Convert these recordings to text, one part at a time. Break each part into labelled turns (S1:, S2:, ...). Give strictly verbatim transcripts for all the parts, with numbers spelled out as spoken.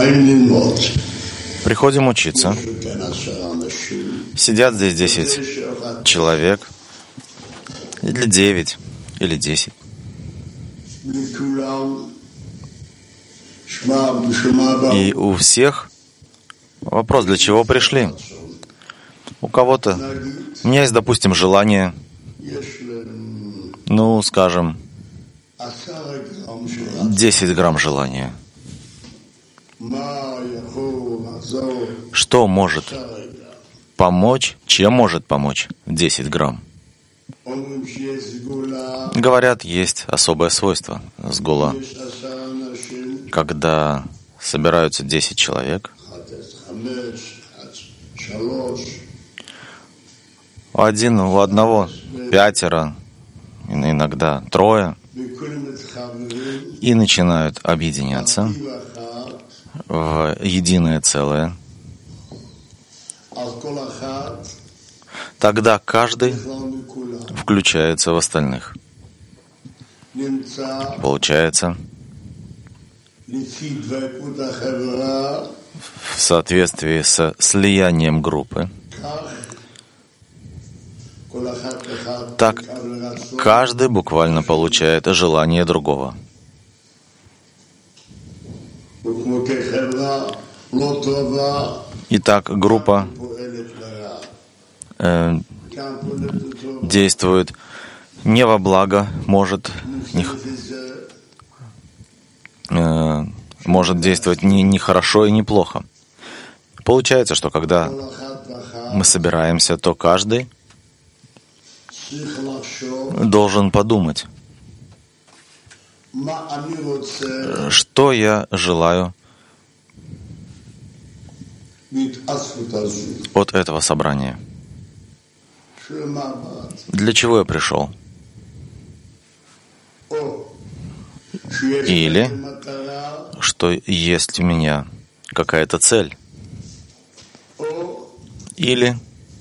S1: Приходим учиться. Сидят здесь десять человек, или девять, или десять. И у всех вопрос, для чего пришли. У кого-то, у меня есть, допустим, желание, ну, скажем, десять грамм желания. Что может помочь, чем может помочь десять грамм? Говорят, есть особое свойство сгула. Когда собираются десять человек, у один, у одного пятеро, иногда трое, и начинают объединяться в единое целое. Тогда каждый включается в остальных. Получается, в соответствии со слиянием группы, так каждый буквально получает желание другого. Итак, группа э, действует не во благо, может, не, э, может действовать не, не хорошо и не плохо. Получается, что когда мы собираемся, то каждый должен подумать, что я желаю от этого собрания. Для чего я пришел? Или что есть у меня какая-то цель? Или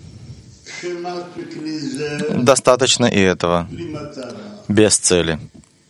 S1: достаточно и этого, без цели.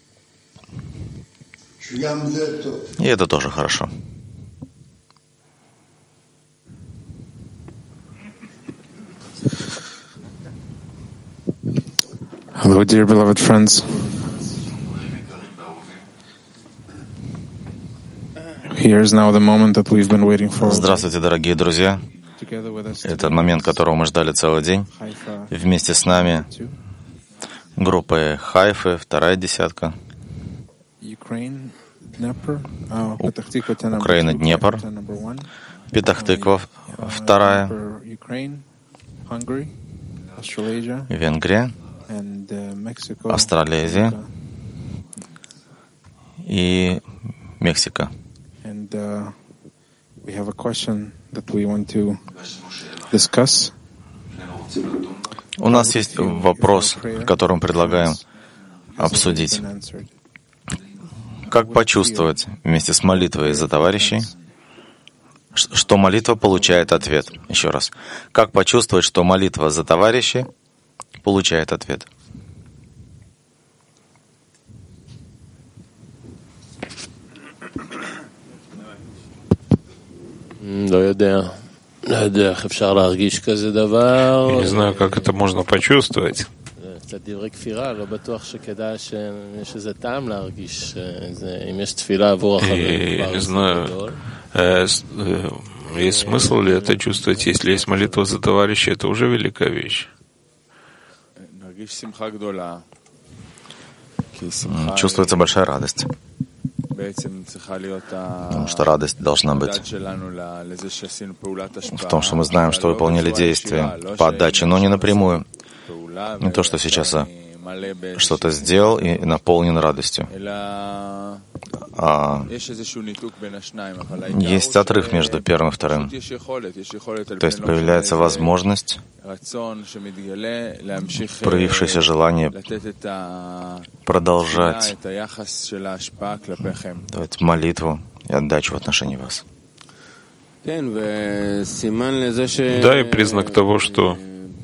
S1: И это тоже хорошо.
S2: Hello, dear beloved friends. Here is now the moment that we've been waiting for.
S1: Здравствуйте, дорогие друзья. Это момент, которого мы ждали целый день. Вместе с нами группы Хайфы, вторая десятка. Украина, Днепр. Петах-Тыква, вторая. Венгрия, Австралезия и Мексика. У нас есть вопрос, который мы предлагаем обсудить. Как почувствовать вместе с молитвой за товарищей, что молитва получает ответ? Еще раз. Как почувствовать, что молитва за товарищей получает ответ?
S3: Я не знаю, как это можно почувствовать. И не знаю, есть смысл ли это чувствовать, если есть молитва за товарища, это уже великая вещь.
S1: Чувствуется большая радость. Потому что радость должна быть в том, что мы знаем, что выполнили действия по отдаче, но не напрямую. Не то, что сейчас я что-то сделал и наполнен радостью. А есть отрыв между первым и вторым. То есть появляется возможность, проявившееся желание продолжать давать молитву и отдачу в отношении вас.
S3: Да, и признак того, что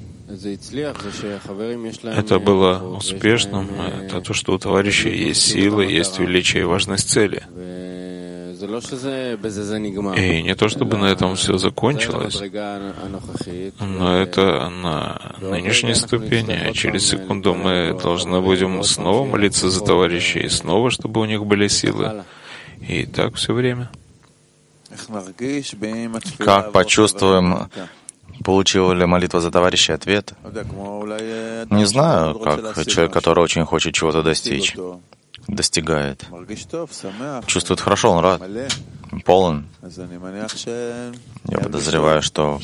S3: это было успешным, это то, что у товарища есть сила, есть величие и важность цели. И не то чтобы на этом все закончилось, но это на нынешней ступени. А через секунду мы должны будем снова молиться за товарищей, снова, чтобы у них были силы. И так все время.
S1: Как почувствуем, получила ли молитва за товарища ответ? Не знаю, как человек, который очень хочет чего-то достичь, достигает. Чувствует хорошо, он рад, полон. Я подозреваю, что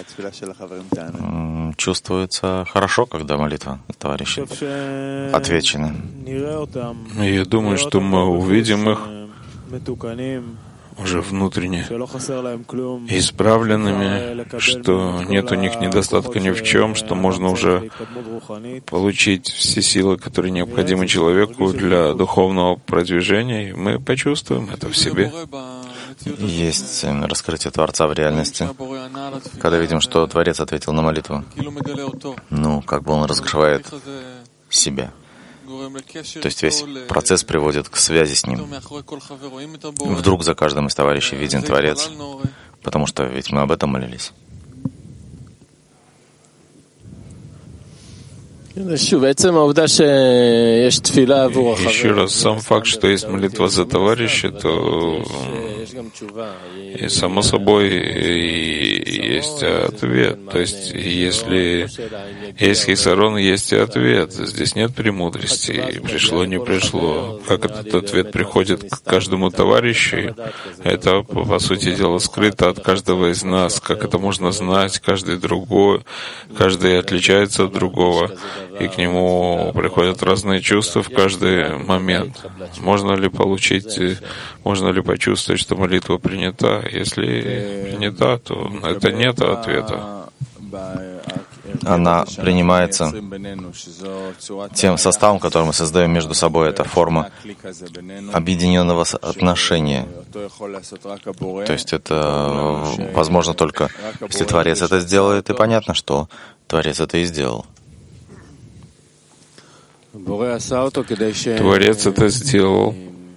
S1: чувствуется хорошо, когда молитва товарища отвечена.
S3: Я думаю, что мы увидим их уже внутренне исправленными, что нет у них недостатка ни в чем, что можно уже получить все силы, которые необходимы человеку для духовного продвижения, и мы почувствуем это в себе.
S1: Есть раскрытие Творца в реальности, когда видим, что Творец ответил на молитву. Ну, как бы он раскрывает себя. То есть весь процесс приводит к связи с ним. Вдруг за каждым из товарищей виден Творец, потому что ведь мы об этом молились.
S3: Еще раз, сам факт, что есть молитва за товарища, то и само собой и есть ответ. То есть, если есть хисарон, есть и ответ. Здесь нет премудрости. Пришло, не пришло. Как этот ответ приходит к каждому товарищу, это, по сути дела, скрыто от каждого из нас. Как это можно знать, каждый другой, каждый отличается от другого. И к нему приходят разные чувства в каждый момент. Можно ли получить, можно ли почувствовать, что молитва принята? Если принята, то это нет ответа.
S1: Она принимается тем составом, который мы создаем между собой. Это форма объединенного отношения. То есть это возможно только, если Творец это сделает, и понятно, что Творец это и сделал.
S3: Творец это сделал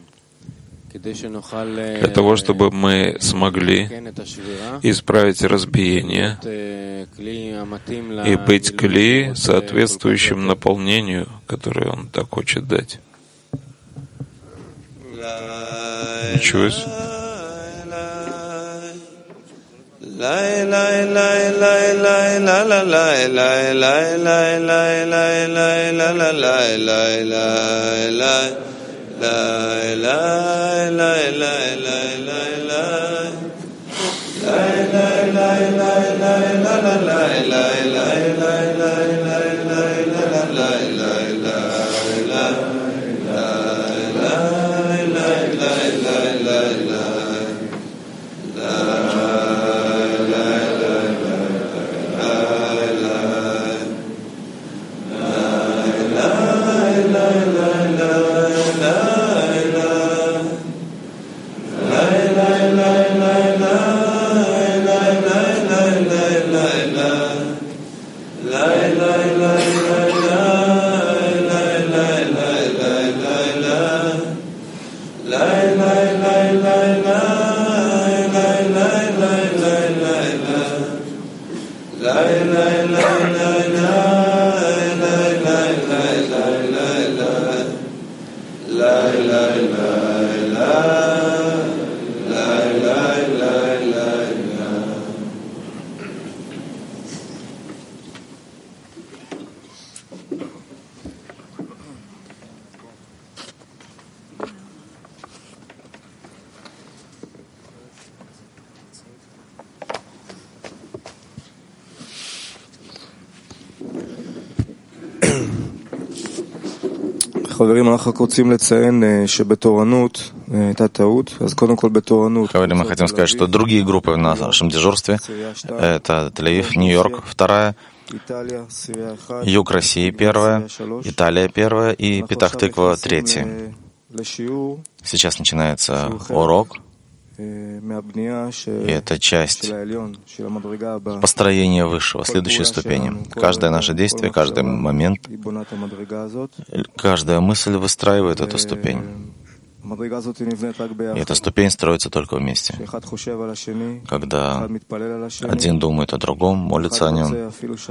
S3: для того, чтобы мы смогли исправить разбиение и быть кли, соответствующим наполнению, которое Он так хочет дать. Ничего себе. La la la la la la la la la la la la la la la la la la la la
S1: Говорим, мы хотим сказать, что другие группы на нашем дежурстве — это Тель-Авив, Нью-Йорк, вторая, Юг России первая, Италия первая и Петах-Тыква третья. Сейчас начинается урок, и это часть построения высшего, следующей ступени. Каждое наше действие, каждый момент, каждая мысль выстраивает эту ступень. И эта ступень строится только вместе. Когда один думает о другом, молится о нем,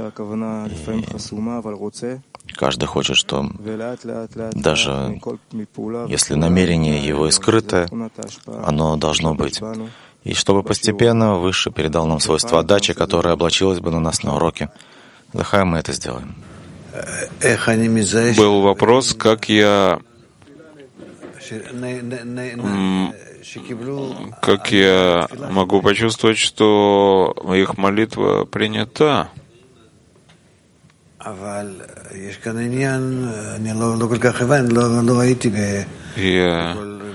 S1: и каждый хочет, что даже если намерение его и скрытое, оно должно быть. И чтобы постепенно Выше передал нам свойство отдачи, которое облачилось бы на нас на уроке. Лахай, мы это сделаем.
S3: Был вопрос, как я как я могу почувствовать, что их молитва принята. Я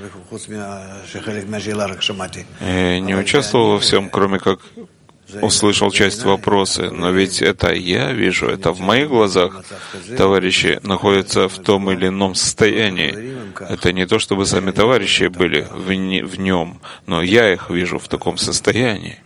S3: не участвовал во всем, кроме как услышал часть вопроса, но ведь это я вижу, это в моих глазах товарищи находятся в том или ином состоянии. Это не то, чтобы сами товарищи были в, не, в нем, но я их вижу в таком состоянии.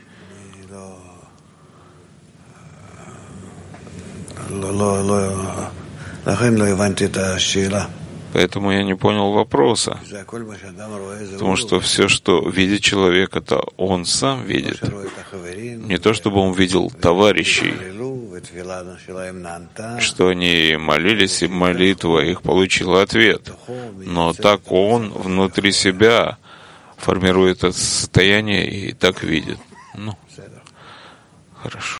S3: Поэтому я не понял вопроса. Потому что все, что видит человек, это он сам видит. Не то, чтобы он видел товарищей, что они молились, и молитва их получила ответ. Но так он внутри себя формирует это состояние и так видит. Ну, хорошо.